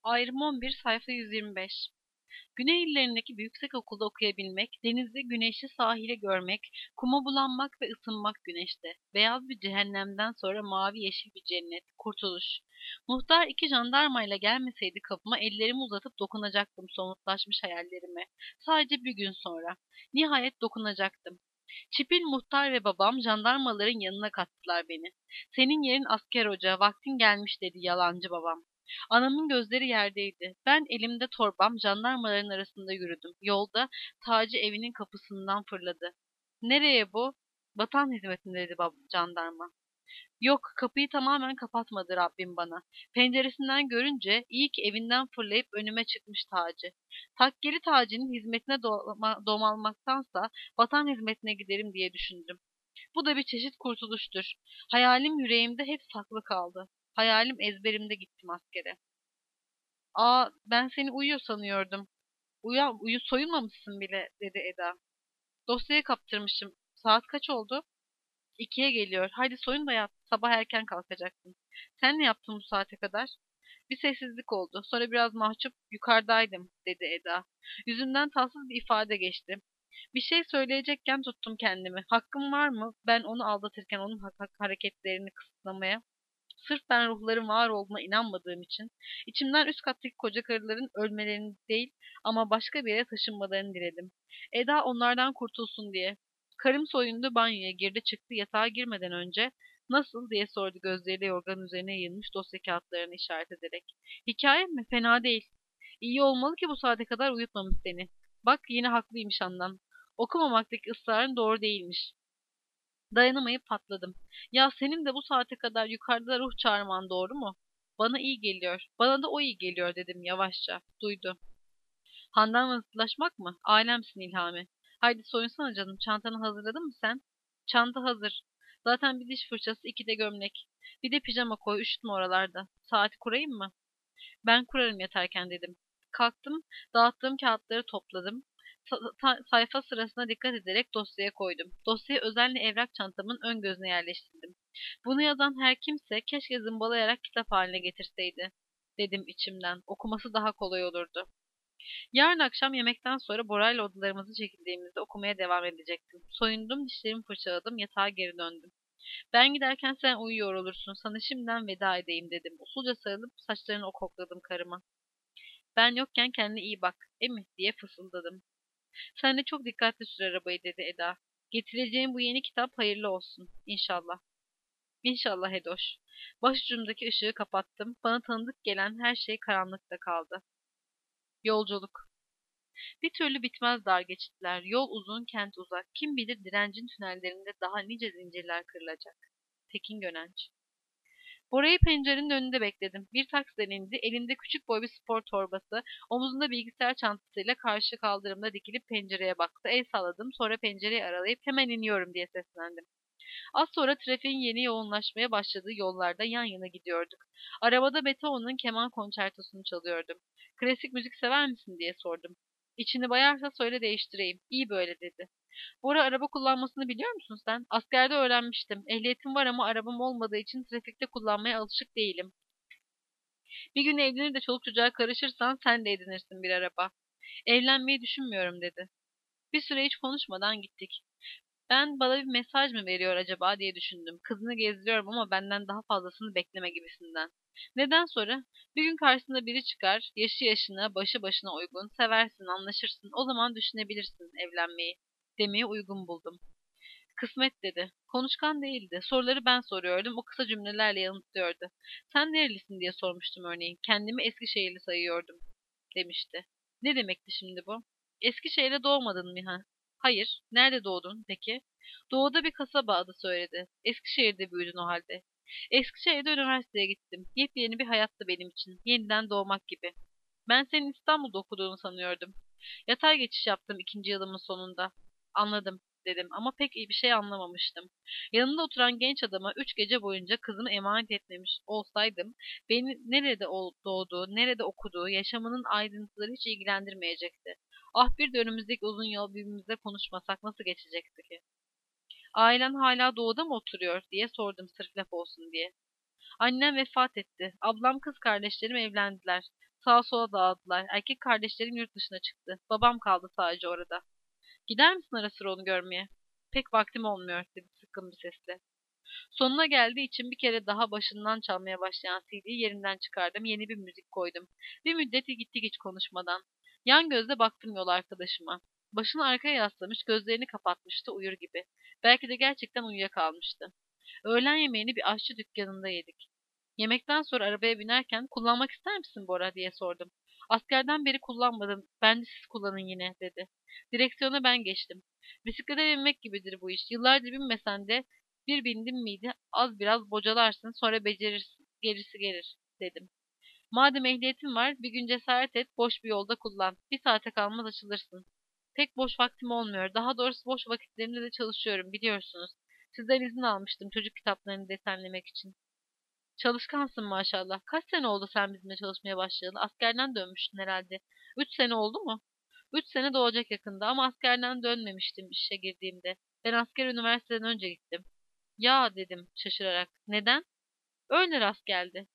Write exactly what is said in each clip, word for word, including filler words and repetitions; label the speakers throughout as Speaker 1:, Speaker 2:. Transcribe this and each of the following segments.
Speaker 1: Ayrım on bir, sayfa yüz yirmi beş. Güney illerindeki bir yüksekokulda okuyabilmek, denizli, güneşli sahili görmek, kuma bulanmak ve ısınmak güneşte. Beyaz bir cehennemden sonra mavi yeşil bir cennet, kurtuluş. Muhtar iki jandarmayla gelmeseydi kapıma ellerimi uzatıp dokunacaktım somutlaşmış hayallerime. Sadece bir gün sonra. Nihayet dokunacaktım. Çipil muhtar ve babam jandarmaların yanına kattılar beni. Senin yerin asker hoca, vaktin gelmiş dedi yalancı babam. Anamın gözleri yerdeydi. Ben elimde torbam jandarmaların arasında yürüdüm. Yolda Taci evinin kapısından fırladı. Nereye bu? Vatan hizmetinde dedi bab jandarma. Yok, kapıyı tamamen kapatmadı Rabbim bana. Penceresinden görünce iyi ki evinden fırlayıp önüme çıkmış Taci. Takkeli Taci'nin hizmetine doma, domalmaktansa vatan hizmetine giderim diye düşündüm. Bu da bir çeşit kurtuluştur. Hayalim yüreğimde hep saklı kaldı. Hayalim ezberimde gittim askere. Aa, ben seni uyuyor sanıyordum. Uyan, uyu soyunmamışsın bile dedi Eda. Dosyayı kaptırmışım. Saat kaç oldu? İkiye geliyor. Haydi soyun da yat. Sabah erken kalkacaksın. Sen ne yaptın bu saate kadar? Bir sessizlik oldu. Sonra biraz mahcup yukarıdaydım dedi Eda. Yüzünden tatsız bir ifade geçti. Bir şey söyleyecekken tuttum kendimi. Hakkım var mı? Ben onu aldatırken onun hak hak hareketlerini kısıtlamaya. Sırf ben ruhların var olduğuna inanmadığım için içimden üst kattaki koca karıların ölmelerini değil ama başka bir yere taşınmalarını diledim. Eda onlardan kurtulsun diye. Karım soyundu, banyoya girdi çıktı, yatağa girmeden önce nasıl diye sordu gözleriyle yorganın üzerine yayılmış dosya kağıtlarını işaret ederek. Hikaye mi? Fena değil. İyi olmalı ki bu saate kadar uyutmamış seni. Bak yine haklıymış annem. Okumamaktaki ısrarın doğru değilmiş. Dayanamayıp patladım. Ya senin de bu saate kadar yukarıda ruh çağırman doğru mu? Bana iyi geliyor. Bana da o iyi geliyor dedim yavaşça. Duydu. Handan zıtlaşmak mı? Alemsin İlhami. Haydi soyunsana canım. Çantanı hazırladın mı sen? Çanta hazır. Zaten bir diş fırçası, iki de gömlek. Bir de pijama koy, üşütme oralarda. Saati kurayım mı? Ben kurarım yatarken dedim. Kalktım, dağıttığım kağıtları topladım. Sa- sa- sayfa sırasına dikkat ederek dosyaya koydum. Dosyayı özenle evrak çantamın ön gözüne yerleştirdim. Bunu yazan her kimse keşke zımbalayarak kitap haline getirseydi, dedim içimden. Okuması daha kolay olurdu. Yarın akşam yemekten sonra Bora'yla odalarımızı çekildiğimizde okumaya devam edecektim. Soyundum, dişlerimi fırçaladım, yatağa geri döndüm. Ben giderken sen uyuyor olursun. Sana şimdiden veda edeyim dedim. Usulca sarılıp saçlarını okokladım karıma. Ben yokken kendine iyi bak, emi diye fısıldadım. Sen de çok dikkatli sür arabayı dedi Eda. Getireceğim bu yeni kitap hayırlı olsun. İnşallah. İnşallah Hedoş. Başucumdaki ışığı kapattım. Bana tanıdık gelen her şey karanlıkta kaldı. Yolculuk. Bir türlü bitmez dar geçitler. Yol uzun, kent uzak. Kim bilir direncin tünellerinde daha nice zincirler kırılacak. Tekin Gönenç. Bora'yı pencerenin önünde bekledim. Bir taksiden indi. Elinde küçük boy bir spor torbası, omuzunda bilgisayar çantasıyla karşı kaldırımda dikilip pencereye baktı. El salladım. Sonra pencereyi aralayıp hemen iniyorum diye seslendim. Az sonra trafiğin yeni yoğunlaşmaya başladığı yollarda yan yana gidiyorduk. Arabada Beethoven'ın keman konçertosunu çalıyordum. Klasik müzik sever misin diye sordum. İçini bayarsa söyle değiştireyim. İyi böyle dedi. Bora araba kullanmasını biliyor musun sen? Askerde öğrenmiştim. Ehliyetim var ama arabam olmadığı için trafikte kullanmaya alışık değilim. Bir gün evlenir de çoluk çocuğa karışırsan sen de edinirsin bir araba. Evlenmeyi düşünmüyorum dedi. Bir süre hiç konuşmadan gittik. Ben bana bir mesaj mı veriyor acaba diye düşündüm. Kızını gezdiriyorum ama benden daha fazlasını bekleme gibisinden. Neden sonra? Bir gün karşısında biri çıkar, yaşı yaşına, başı başına uygun, seversin, anlaşırsın, o zaman düşünebilirsin evlenmeyi demeye uygun buldum. Kısmet dedi. Konuşkan değildi. Soruları ben soruyordum. O kısa cümlelerle yanıtlıyordu. Sen nerelisin diye sormuştum örneğin. Kendimi Eskişehirli sayıyordum demişti. Ne demekti şimdi bu? Eskişehir'de doğmadın mı ha? Hayır. Nerede doğdun peki? Doğuda bir kasaba adı söyledi. Eskişehir'de büyüdün o halde. Eskişehir'de üniversiteye gittim. Yepyeni bir hayattı benim için. Yeniden doğmak gibi. Ben senin İstanbul'da okuduğunu sanıyordum. Yatay geçiş yaptım ikinci yılımın sonunda. Anladım dedim ama pek iyi bir şey anlamamıştım. Yanında oturan genç adama üç gece boyunca kızımı emanet etmemiş olsaydım, beni nerede ol- doğduğu, nerede okuduğu, yaşamının ayrıntıları hiç ilgilendirmeyecekti. Ah bir de önümüzdeki uzun yol birbirimizle konuşmasak nasıl geçecekti ki? Ailen hala doğuda mı oturuyor diye sordum sırf laf olsun diye. Annem vefat etti. Ablam kız kardeşlerim evlendiler. Sağa sola dağıldılar. Erkek kardeşlerim yurt dışına çıktı. Babam kaldı sadece orada. Gider misin ara sıra onu görmeye? Pek vaktim olmuyor dedi sıkkın bir sesle. Sonuna geldiği için bir kere daha başından çalmaya başlayan C D'yi yerinden çıkardım. Yeni bir müzik koydum. Bir müddeti gittik hiç konuşmadan. Yan gözle baktım yol arkadaşıma. Başını arkaya yaslamış, gözlerini kapatmıştı uyur gibi. Belki de gerçekten uyuyakalmıştı. Öğlen yemeğini bir aşçı dükkanında yedik. Yemekten sonra arabaya binerken kullanmak ister misin Bora diye sordum. Askerden beri kullanmadım. Bence siz kullanın yine dedi. Direksiyona ben geçtim. Bisiklete binmek gibidir bu iş. Yıllarca binmesen de bir bindin miydi az biraz bocalarsın sonra becerirsin. Gerisi gelir dedim. Madem ehliyetin var bir gün cesaret et boş bir yolda kullan. Bir saate kalmaz açılırsın. Pek boş vaktim olmuyor. Daha doğrusu boş vakitlerimde de çalışıyorum biliyorsunuz. Sizden izin almıştım çocuk kitaplarını desenlemek için. Çalışkansın maşallah. Kaç sene oldu sen bizimle çalışmaya başlayalı? Askerden dönmüştün herhalde. Üç sene oldu mu? Üç sene doğacak yakında ama askerden dönmemiştim işe girdiğimde. Ben asker üniversiteden önce gittim. Ya dedim şaşırarak. Neden? Öyle rast geldi.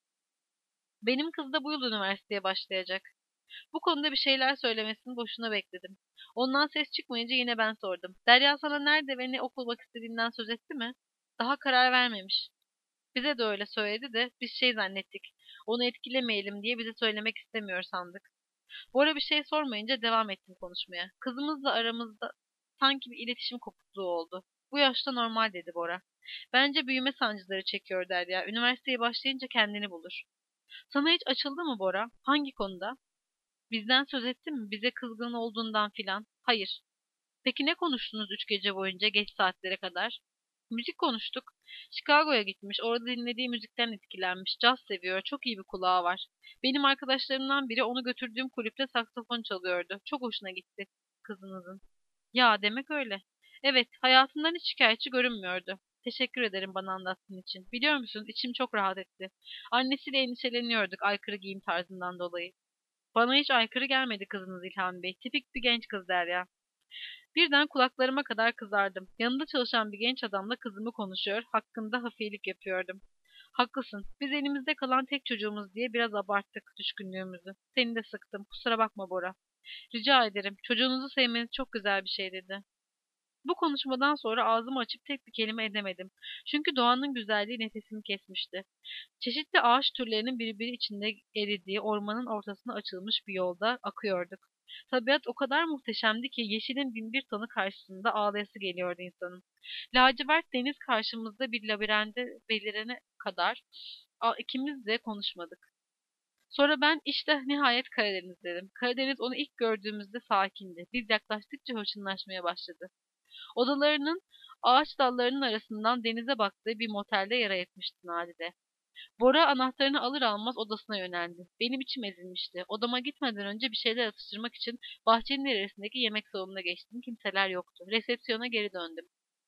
Speaker 1: Benim kız da bu yıl üniversiteye başlayacak. Bu konuda bir şeyler söylemesini boşuna bekledim. Ondan ses çıkmayınca yine ben sordum. Derya sana nerede ve ne okumak istediğinden söz etti mi? Daha karar vermemiş. Bize de öyle söyledi de biz şey zannettik. Onu etkilemeyelim diye bize söylemek istemiyor sandık. Bora bir şey sormayınca devam ettim konuşmaya. Kızımızla aramızda sanki bir iletişim kopukluğu oldu. Bu yaşta normal dedi Bora. Bence büyüme sancıları çekiyor Derya. Üniversiteye başlayınca kendini bulur. Sana hiç açıldı mı Bora? Hangi konuda? Bizden söz etti mi? Bize kızgın olduğundan filan. Hayır. Peki ne konuştunuz üç gece boyunca geç saatlere kadar? Müzik konuştuk. Chicago'ya gitmiş. Orada dinlediği müzikten etkilenmiş. Caz seviyor. Çok iyi bir kulağı var. Benim arkadaşlarımdan biri onu götürdüğüm kulüpte saksafon çalıyordu. Çok hoşuna gitti kızınızın. Ya demek öyle. Evet, hayatından hiç şikayetçi görünmüyordu. Teşekkür ederim bana anlattığın için. Biliyor musun, içim çok rahat etti. Annesiyle endişeleniyorduk aykırı giyim tarzından dolayı. Bana hiç aykırı gelmedi kızınız İlhan Bey. Tipik bir genç kız der ya. Birden kulaklarıma kadar kızardım. Yanında çalışan bir genç adamla kızımı konuşuyor, hakkında hafiyelik yapıyordum. Haklısın. Biz elimizde kalan tek çocuğumuz diye biraz abarttık düşkünlüğümüzü. Seni de sıktım. Kusura bakma Bora. Rica ederim. Çocuğunuzu sevmeniz çok güzel bir şey dedi. Bu konuşmadan sonra ağzımı açıp tek bir kelime edemedim. Çünkü doğanın güzelliği nefesimi kesmişti. Çeşitli ağaç türlerinin birbiri içinde eridiği ormanın ortasına açılmış bir yolda akıyorduk. Tabiat o kadar muhteşemdi ki yeşilin bin bir tonu karşısında ağlayası geliyordu insanın. Lacivert deniz karşımızda bir labirente belirene kadar a- ikimiz de konuşmadık. Sonra ben işte nihayet Karadeniz dedim. Karadeniz onu ilk gördüğümüzde sakindi. Biz yaklaştıkça hırçınlaşmaya başladı. Odalarının ağaç dallarının arasından denize baktığı bir motelde yer etmişti Nadide. Bora anahtarını alır almaz odasına yöneldi. Benim içim ezilmişti. Odama gitmeden önce bir şeyler atıştırmak için bahçenin ilerisindeki yemek salonuna geçtim. Kimseler yoktu. Resepsiyona geri döndüm.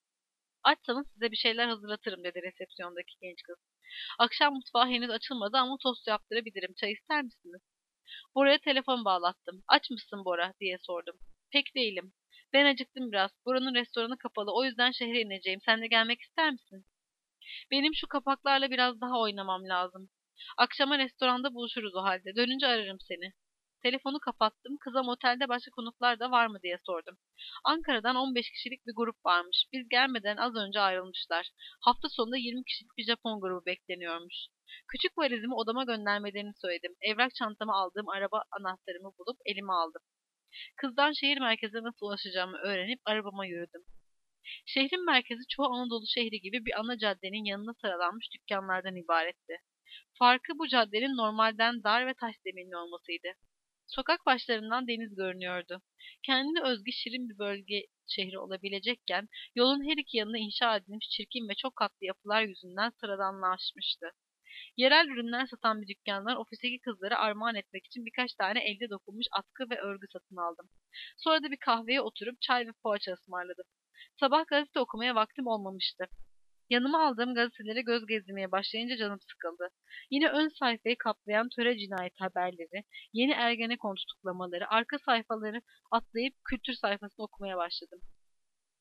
Speaker 1: Açsanız size bir şeyler hazırlatırım dedi resepsiyondaki genç kız. Akşam mutfağı henüz açılmadı ama tost yaptırabilirim. Çay ister misiniz? Bora'ya telefon bağlattım. Aç mısın Bora diye sordum. Pek değilim. Ben acıktım biraz. Buranın restoranı kapalı. O yüzden şehre ineceğim. Sen de gelmek ister misin? Benim şu kapaklarla biraz daha oynamam lazım. Akşama restoranda buluşuruz o halde. Dönünce ararım seni. Telefonu kapattım. Kıza motelde başka konuklar da var mı diye sordum. Ankara'dan on beş kişilik bir grup varmış. Biz gelmeden az önce ayrılmışlar. Hafta sonunda yirmi kişilik bir Japon grubu bekleniyormuş. Küçük valizimi odama göndermelerini söyledim. Evrak çantamı aldığım araba anahtarımı bulup elime aldım. Kızdan şehir merkezine nasıl ulaşacağımı öğrenip arabama yürüdüm. Şehrin merkezi çoğu Anadolu şehri gibi bir ana caddenin yanına sıralanmış dükkanlardan ibaretti. Farkı bu caddenin normalden dar ve taş zeminli olmasıydı. Sokak başlarından deniz görünüyordu. Kendine özgü şirin bir bölge şehri olabilecekken yolun her iki yanına inşa edilmiş çirkin ve çok katlı yapılar yüzünden sıradanlaşmıştı. Yerel ürünler satan bir dükkandan ofisteki kızlara armağan etmek için birkaç tane elde dokunmuş atkı ve örgü satın aldım. Sonra da bir kahveye oturup çay ve poğaça ısmarladım. Sabah gazete okumaya vaktim olmamıştı. Yanıma aldığım gazetelere göz gezdirmeye başlayınca canım sıkıldı. Yine ön sayfayı kaplayan töre cinayet haberleri, yeni Ergenekon tutuklamaları, arka sayfaları atlayıp kültür sayfasını okumaya başladım.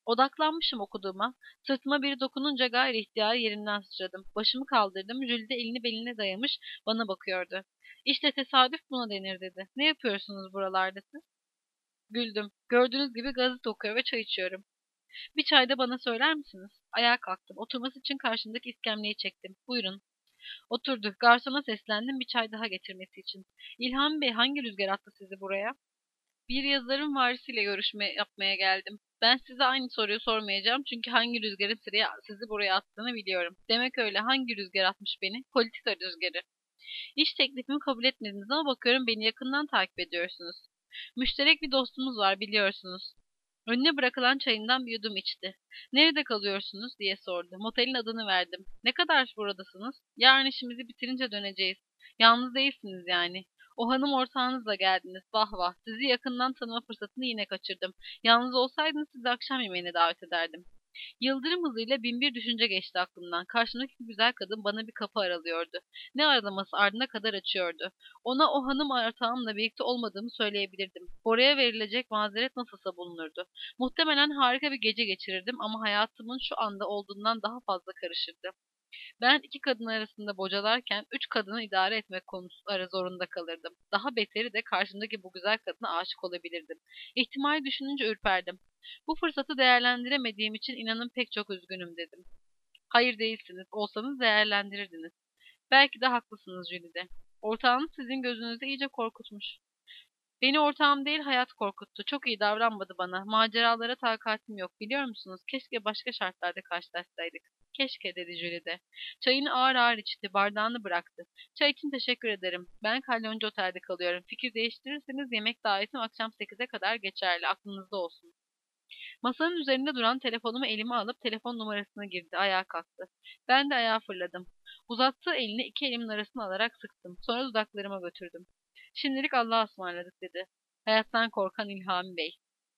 Speaker 1: Odaklanmışım okuduğuma. Sırtıma biri dokununca gayri ihtiyari yerimden sıçradım. Başımı kaldırdım. Jülide elini beline dayamış bana bakıyordu. İşte tesadüf buna denir dedi. Ne yapıyorsunuz buralarda siz? Güldüm. Gördüğünüz gibi gazete okuyor ve çay içiyorum. Bir çay da bana söyler misiniz? Ayağa kalktım. Oturması için karşımdaki iskemleyi çektim. Buyurun. Oturdu. Garsona seslendim bir çay daha getirmesi için. İlham Bey hangi rüzgar attı sizi buraya? Bir yazarın varisiyle görüşme yapmaya geldim. Ben size aynı soruyu sormayacağım çünkü hangi rüzgarın sıraya, sizi buraya attığını biliyorum. Demek öyle. Hangi rüzgar atmış beni? Politika rüzgarı. İş teklifimi kabul etmediniz ama bakıyorum beni yakından takip ediyorsunuz. Müşterek bir dostumuz var biliyorsunuz. Önüne bırakılan çayından bir yudum içti. Nerede kalıyorsunuz diye sordu. Motelin adını verdim. Ne kadar buradasınız? Yarın işimizi bitirince döneceğiz. Yalnız değilsiniz yani. O hanım ortağınızla geldiniz. Vah vah. Sizi yakından tanıma fırsatını yine kaçırdım. Yalnız olsaydınız sizi akşam yemeğine davet ederdim. Yıldırım hızıyla bin bir düşünce geçti aklımdan. Karşımdaki güzel kadın bana bir kapı aralıyordu. Ne aralaması ardına kadar açıyordu. Ona o hanım ortağımla birlikte olmadığımı söyleyebilirdim. Bora'ya verilecek mazeret nasılsa bulunurdu. Muhtemelen harika bir gece geçirirdim ama hayatımın şu anda olduğundan daha fazla karışırdı. Ben iki kadın arasında bocalarken üç kadını idare etmek konusu zorunda kalırdım. Daha beteri de karşımdaki bu güzel kadına aşık olabilirdim. İhtimali düşününce ürperdim. Bu fırsatı değerlendiremediğim için inanın pek çok üzgünüm dedim. Hayır değilsiniz, olsanız değerlendirirdiniz. Belki de haklısınız Jülide. Ortağınız sizin gözünüzde iyice korkutmuş. Beni ortağım değil hayat korkuttu. Çok iyi davranmadı bana. Maceralara takatim yok biliyor musunuz? Keşke başka şartlarda karşılaşsaydık. Keşke dedi Jülide. Çayını ağır ağır içti. Bardağını bıraktı. Çay için teşekkür ederim. Ben Kalyoncu Otel'de kalıyorum. Fikir değiştirirseniz yemek davetim akşam sekize kadar geçerli. Aklınızda olsun. Masanın üzerinde duran telefonumu elime alıp telefon numarasına girdi. Ayağa kalktı. Ben de ayağa fırladım. Uzattığı elini iki elimin arasına alarak sıktım. Sonra dudaklarıma götürdüm. Şimdilik Allah'a ısmarladık dedi. Hayattan korkan İlhami Bey.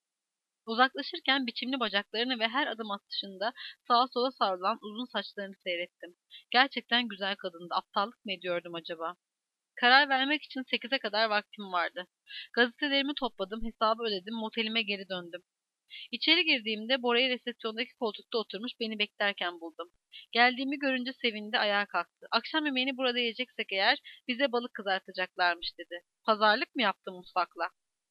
Speaker 1: Uzaklaşırken biçimli bacaklarını ve her adım atışında sağa sola savrulan uzun saçlarını seyrettim. Gerçekten güzel kadındı. Aptallık mı ediyordum acaba? Karar vermek için sekize kadar vaktim vardı. Gazetelerimi topladım, hesabı ödedim, motelime geri döndüm. İçeri girdiğimde Bora'yı resepsiyondaki koltukta oturmuş beni beklerken buldum. Geldiğimi görünce sevindi, ayağa kalktı. Akşam yemeğini burada yiyeceksek eğer bize balık kızartacaklarmış dedi. Pazarlık mı yaptı mutfakla?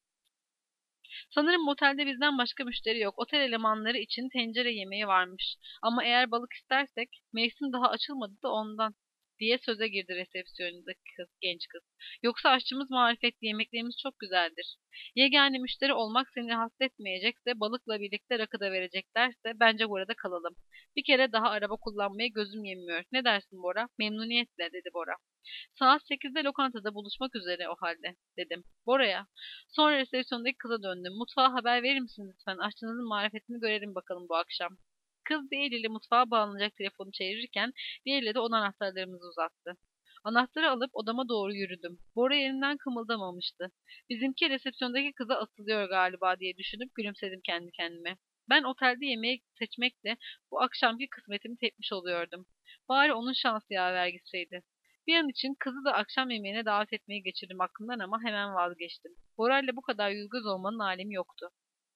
Speaker 1: Sanırım motelde bizden başka müşteri yok. Otel elemanları için tencere yemeği varmış. Ama eğer balık istersek mevsim daha açılmadı da ondan diye söze girdi resepsiyondaki kız, genç kız. Yoksa aşçımız marifetli, yemeklerimiz çok güzeldir. Yegane müşteri olmak seni rahatsız etmeyecekse, balıkla birlikte rakı da vereceklerse bence burada kalalım. Bir kere daha araba kullanmaya gözüm yemiyor. Ne dersin Bora? Memnuniyetle dedi Bora. Saat sekizde lokantada buluşmak üzere o halde dedim. Bora'ya. Sonra resepsiyondaki kıza döndüm. Mutfağa haber verir misiniz lütfen? Aşçınızın marifetini görelim bakalım bu akşam. Kız bir eliyle mutfağa bağlanacak telefonu çevirirken diğeriyle de ona anahtarlarımızı uzattı. Anahtarı alıp odama doğru yürüdüm. Bora yerinden kımıldamamıştı. Bizimki resepsiyondaki kıza asılıyor galiba diye düşünüp gülümsedim kendi kendime. Ben otelde yemeği seçmekle bu akşamki kısmetimi tepmiş oluyordum. Bari onun şansı yaver gitseydi. Bir an için kızı da akşam yemeğine davet etmeyi geçirdim aklımdan ama hemen vazgeçtim. Bora'yla bu kadar yüzgöz olmanın alemi yoktu.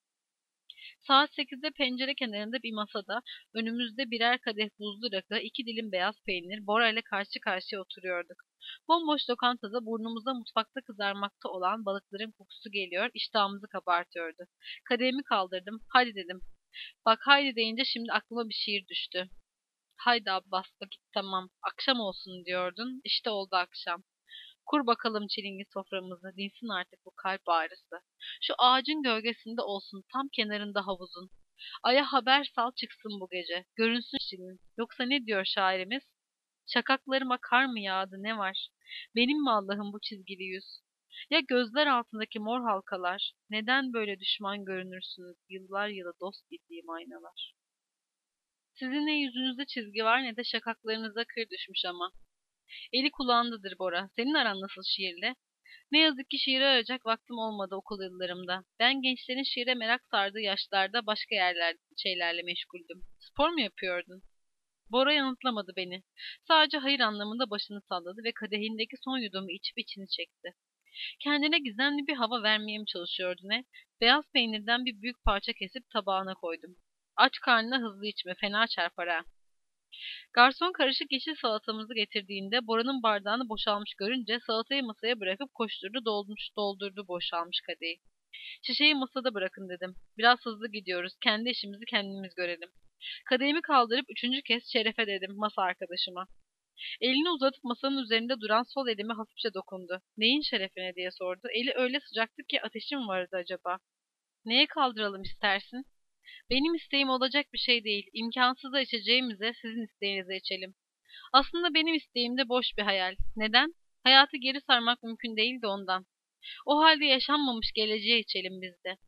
Speaker 1: Saat sekizde pencere kenarında bir masada önümüzde birer kadeh buzlu rakı, iki dilim beyaz peynir, Bora ile karşı karşıya oturuyorduk. Bomboş lokantada burnumuza mutfakta kızarmakta olan balıkların kokusu geliyor, iştahımızı kabartıyordu. Kadehimi kaldırdım, hadi dedim. Bak haydi deyince şimdi aklıma bir şiir düştü. Haydi Abbas vakit tamam, akşam olsun diyordun, işte oldu akşam. Kur bakalım çilingi soframızı, dinsin artık bu kalp ağrısı. Şu ağacın gölgesinde olsun, tam kenarında havuzun. Aya haber sal çıksın bu gece, görünsün şirin. Yoksa ne diyor şairimiz? Şakaklarıma kar mı yağdı ne var? Benim mi Allah'ım bu çizgili yüz? Ya gözler altındaki mor halkalar? Neden böyle düşman görünürsünüz, yıllar yılı dost bildiğim aynalar? Sizin ne yüzünüzde çizgi var ne de şakaklarınıza kır düşmüş ama. Eli kulağındadır Bora. Senin aran nasıl şiirle? Ne yazık ki şiire arayacak vaktim olmadı okul yıllarımda. Ben gençlerin şiire merak sardığı yaşlarda başka yerler, şeylerle meşguldüm. Spor mu yapıyordun? Bora yanıtlamadı beni. Sadece hayır anlamında başını salladı ve kadehindeki son yudumu içip içini çekti. Kendine gizemli bir hava vermeye mi çalışıyordu ne? Beyaz peynirden bir büyük parça kesip tabağına koydum. Aç karnına hızlı içme, fena çarpar ha. Garson karışık yeşil salatamızı getirdiğinde Bora'nın bardağını boşalmış görünce salatayı masaya bırakıp koşturdu doldurmuş doldurdu boşalmış kadehi. Şişeyi masada bırakın dedim. Biraz hızlı gidiyoruz. Kendi işimizi kendimiz görelim. Kadehimi kaldırıp üçüncü kez Şeref'e dedim masa arkadaşıma. Elini uzatıp masanın üzerinde duran sol elime hafifçe dokundu. Neyin şerefine diye sordu. Eli öyle sıcaktı ki ateşi mi vardı acaba? Neye kaldıralım istersin? Benim isteğim olacak bir şey değil. İmkansızı içeceğimize sizin isteğinizi içelim. Aslında benim isteğim de boş bir hayal. Neden? Hayatı geri sarmak mümkün değil de ondan. O halde yaşanmamış geleceğe içelim biz de.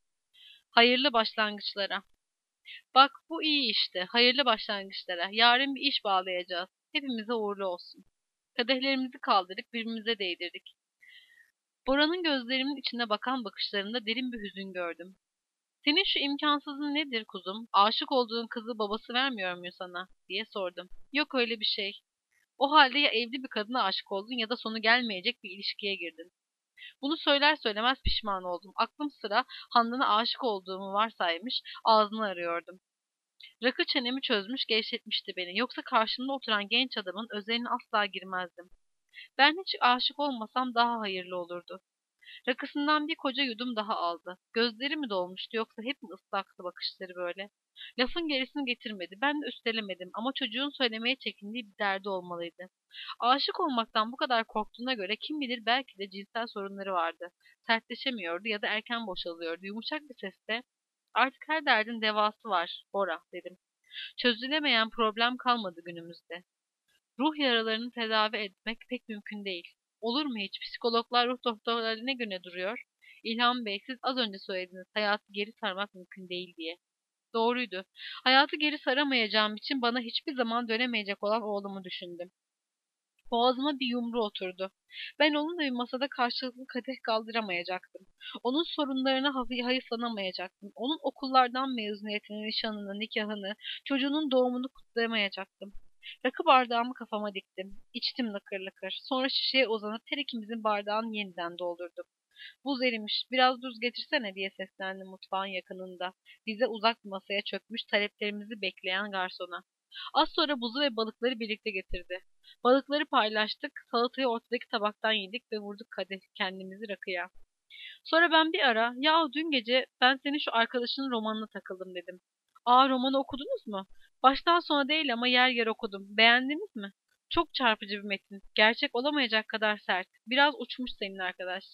Speaker 1: Hayırlı başlangıçlara. Bak bu iyi işte. Hayırlı başlangıçlara. Yarın bir iş bağlayacağız. Hepimize uğurlu olsun. Kadehlerimizi kaldırıp birbirimize değdirdik. Bora'nın gözlerimin içine bakan bakışlarında derin bir hüzün gördüm. Senin şu imkansızın nedir kuzum? Aşık olduğun kızı babası vermiyor mu sana? Diye sordum. Yok öyle bir şey. O halde ya evli bir kadına aşık oldun ya da sonu gelmeyecek bir ilişkiye girdin. Bunu söyler söylemez pişman oldum. Aklım sıra Handan'a aşık olduğumu varsaymış, ağzını arıyordum. Rakı çenemi çözmüş, gevşetmişti beni. Yoksa karşımda oturan genç adamın özeline asla girmezdim. Ben hiç aşık olmasam daha hayırlı olurdu. Rakısından bir koca yudum daha aldı. Gözleri mi dolmuştu yoksa hep mi ıslaktı bakışları böyle? Lafın gerisini getirmedi. Ben de üstelemedim ama çocuğun söylemeye çekindiği bir derdi olmalıydı. Aşık olmaktan bu kadar korktuğuna göre kim bilir belki de cinsel sorunları vardı. Sertleşemiyordu ya da erken boşalıyordu. Yumuşak bir sesle "Artık her derdin devası var, Bora," dedim. Çözülemeyen problem kalmadı günümüzde. Ruh yaralarını tedavi etmek pek mümkün değil. Olur mu hiç? Psikologlar, ruh doktorları ne güne duruyor? İlham Bey, siz az önce söylediniz hayatı geri sarmak mümkün değil diye. Doğruydu. Hayatı geri saramayacağım için bana hiçbir zaman dönemeyecek olan oğlumu düşündüm. Boğazıma bir yumru oturdu. Ben onunla bir masada karşılıklı kadeh kaldıramayacaktım. Onun sorunlarına hafif hayıflanamayacaktım. Onun okullardan mezuniyetini, nişanını, nikahını, çocuğunun doğumunu kutlayamayacaktım. Rakı bardağımı kafama diktim. İçtim lakır lakır. Sonra şişeye uzanıp her ikimizin bardağını yeniden doldurdum. Buz erimiş, biraz tuz getirsene diye seslendim mutfağın yakınında. Bize uzak bir masaya çökmüş taleplerimizi bekleyen garsona. Az sonra buzu ve balıkları birlikte getirdi. Balıkları paylaştık, salatayı ortadaki tabaktan yedik ve vurduk kadeh kendimizi rakıya. Sonra ben bir ara, ya dün gece ben senin şu arkadaşının romanına takıldım dedim. Aa, romanı okudunuz mu? Baştan sona değil ama yer yer okudum. Beğendiniz mi? Çok çarpıcı bir metin. Gerçek olamayacak kadar sert. Biraz uçmuş senin arkadaş.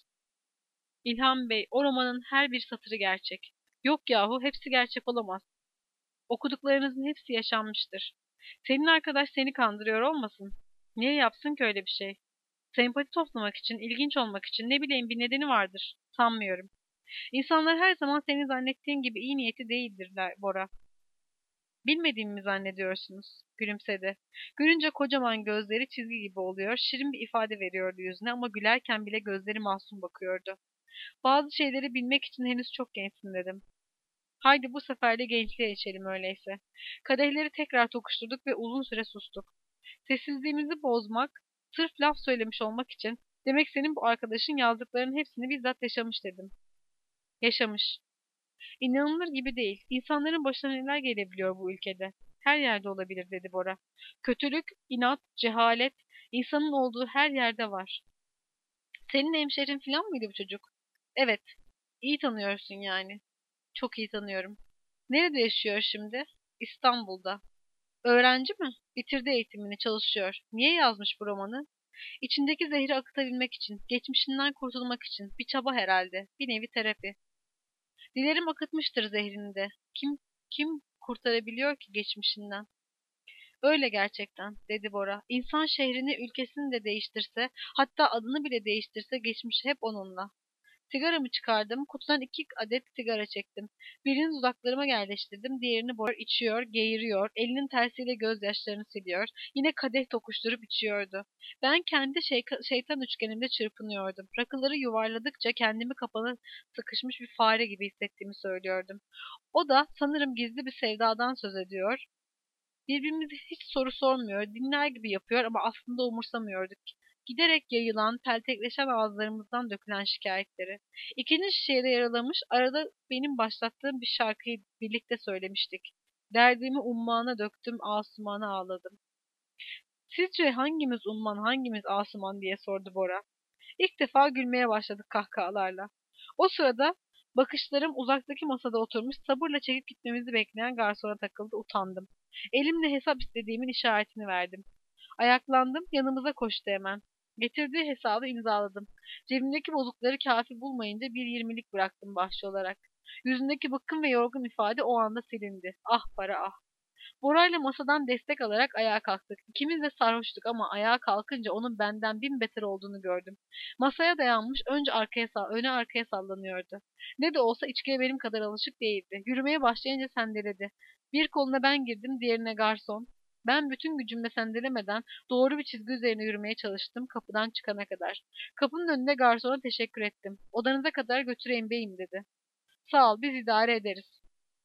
Speaker 1: İlham Bey, o romanın her bir satırı gerçek. Yok yahu, hepsi gerçek olamaz. Okuduklarınızın hepsi yaşanmıştır. Senin arkadaş seni kandırıyor olmasın? Niye yapsın ki öyle bir şey? Sempati toplamak için, ilginç olmak için ne bileyim bir nedeni vardır. Sanmıyorum. İnsanlar her zaman senin zannettiğin gibi iyi niyeti değildirler Bora. Bilmediğimi mi zannediyorsunuz? Gülümsedi. Gülünce kocaman gözleri çizgi gibi oluyor, şirin bir ifade veriyordu yüzüne ama gülerken bile gözleri masum bakıyordu. Bazı şeyleri bilmek için henüz çok gençsin dedim. Haydi bu sefer de gençliğe içelim öyleyse. Kadehleri tekrar tokuşturduk ve uzun süre sustuk. Sessizliğimizi bozmak, sırf laf söylemiş olmak için, demek senin bu arkadaşın yazdıklarının hepsini bizzat yaşamış dedim. Yaşamış. İnanılır gibi değil. İnsanların başına neler gelebiliyor bu ülkede. Her yerde olabilir dedi Bora. Kötülük, inat, cehalet, insanın olduğu her yerde var. Senin hemşerin falan mıydı bu çocuk? Evet. İyi tanıyorsun yani. Çok iyi tanıyorum. Nerede yaşıyor şimdi? İstanbul'da. Öğrenci mi? Bitirdi eğitimini, çalışıyor. Niye yazmış bu romanı? İçindeki zehri akıtabilmek için, geçmişinden kurtulmak için. Bir çaba herhalde. Bir nevi terapi. Dilerim akıtmıştır zehrini de. Kim kim kurtarabiliyor ki geçmişinden? Öyle gerçekten, dedi Bora. İnsan şehrini, ülkesini de değiştirse, hatta adını bile değiştirse geçmişi hep onunla. Sigaramı çıkardım, kutudan iki adet sigara çektim. Birini dudaklarıma yerleştirdim, diğerini Bora içiyor, geğiriyor, elinin tersiyle gözyaşlarını siliyor, yine kadeh tokuşturup içiyordu. Ben kendi şey, şeytan üçgenimde çırpınıyordum. Rakıları yuvarladıkça kendimi kapana sıkışmış bir fare gibi hissettiğimi söylüyordum. O da sanırım gizli bir sevdadan söz ediyor. Birbirimize hiç soru sormuyor, dinler gibi yapıyor ama aslında umursamıyorduk. Giderek yayılan, peltekleşen ağızlarımızdan dökülen şikayetleri. İkinci şiiri yaralamış, arada benim başlattığım bir şarkıyı birlikte söylemiştik. Derdimi ummana döktüm, asumana ağladım. Sizce hangimiz umman, hangimiz asuman diye sordu Bora. İlk defa gülmeye başladık kahkahalarla. O sırada bakışlarım uzaktaki masada oturmuş sabırla çekip gitmemizi bekleyen garsona takıldı, utandım. Elimle hesap istediğimin işaretini verdim. Ayaklandım, yanımıza koştu hemen. Getirdiği hesabı imzaladım. Cebimdeki bozukları kafi bulmayınca bir yirmilik bıraktım bahşiş olarak. Yüzündeki bıkkın ve yorgun ifade o anda silindi. Ah para ah. Bora'yla masadan destek alarak ayağa kalktık. İkimiz de sarhoştuk ama ayağa kalkınca onun benden bin beter olduğunu gördüm. Masaya dayanmış önce arkaya sal öne arkaya sallanıyordu. Ne de olsa içkiye benim kadar alışık değildi. Yürümeye başlayınca sendeledi. Bir koluna ben girdim, diğerine garson. Ben bütün gücümle sendelemeden doğru bir çizgi üzerine yürümeye çalıştım kapıdan çıkana kadar. Kapının önünde garsona teşekkür ettim. Odanıza kadar götüreyim beyim dedi. Sağ ol, biz idare ederiz.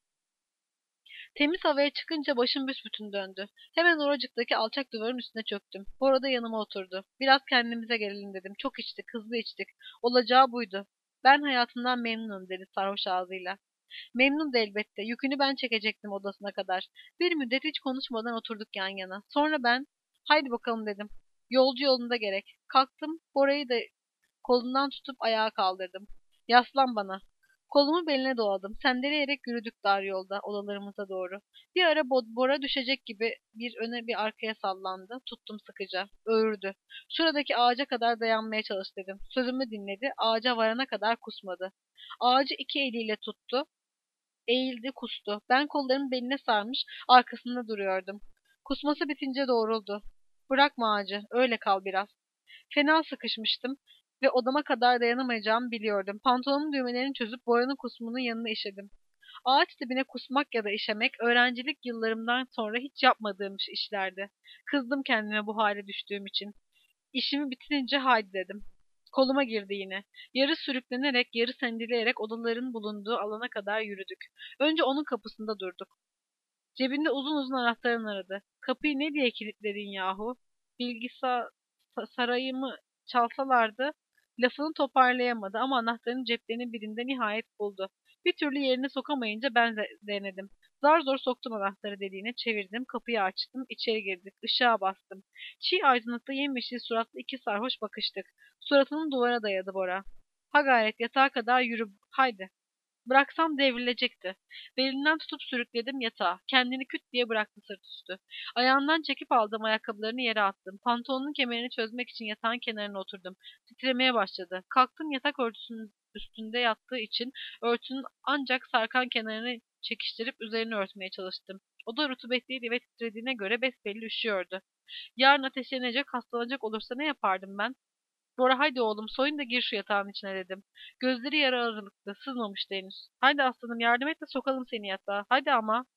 Speaker 1: Temiz havaya çıkınca başım büsbütün döndü. Hemen oracıktaki alçak duvarın üstüne çöktüm. Bora da yanıma oturdu. Biraz kendimize gelelim dedim. Çok içtik, hızlı içtik. Olacağı buydu. Ben hayatımdan memnunum dedi sarhoş ağzıyla. Memnundu elbette. Yükünü ben çekecektim odasına kadar. Bir müddet hiç konuşmadan oturduk yan yana. Sonra ben, haydi bakalım dedim. Yolcu yolunda gerek. Kalktım, Bora'yı da kolundan tutup ayağa kaldırdım. Yaslan bana. Kolumu beline doladım. Sendeleyerek yürüdük dar yolda odalarımıza doğru. Bir ara Bora düşecek gibi bir öne bir arkaya sallandı. Tuttum sıkıca. Öğürdü. Şuradaki ağaca kadar dayanmaya çalış dedim. Sözümü dinledi. Ağaca varana kadar kusmadı. Ağacı iki eliyle tuttu. Eğildi, kustu. Ben kollarımı beline sarmış, arkasında duruyordum. Kusması bitince doğruldu. Bırakma ağacı, öyle kal biraz. Fena sıkışmıştım ve odama kadar dayanamayacağımı biliyordum. Pantolonumun düğmelerini çözüp boyanın kusmunun yanına işedim. Ağaç dibine kusmak ya da işemek öğrencilik yıllarımdan sonra hiç yapmadığım işlerdi. Kızdım kendime bu hale düştüğüm için. İşimi bitirince haydi dedim. Koluma girdi yine. Yarı sürüklenerek, yarı sendeleyerek odaların bulunduğu alana kadar yürüdük. Önce onun kapısında durduk. Cebinde uzun uzun anahtarını aradı. Kapıyı ne diye kilitledin yahu? Bilgisayar sarayımı çalsalardı. Lafını toparlayamadı ama anahtarını ceplerinin birinde nihayet buldu. Bir türlü yerine sokamayınca ben de denedim. Zar zor soktum anahtarı deliğine, çevirdim, kapıyı açtım, içeri girdik, ışığa bastım. Çiğ aydınlıkta yemyeşil suratlı iki sarhoş bakıştık. Suratını duvara dayadı Bora. Ha gayret yatağa kadar yürü, haydi. Bıraksam devrilecekti. Belinden tutup sürükledim yatağa. Kendini küt diye bıraktı sırt üstü. Ayağından çekip aldığım ayakkabılarını yere attım. Pantolonun kemerini çözmek için yatağın kenarına oturdum. Titremeye başladı. Kalktım, yatak örtüsünün üstünde yattığı için örtünün ancak sarkan kenarını çekiştirip üzerine örtmeye çalıştım. O da rutubetliydi ve titrediğine göre besbelli üşüyordu. Yarın ateşlenecek, hastalanacak olursa ne yapardım ben? Bora haydi oğlum soyun da gir şu yatağın içine dedim. Gözleri yarı aralıklı, sızmamıştı henüz. Haydi aslanım yardım et de sokalım seni yatağa. Haydi ama.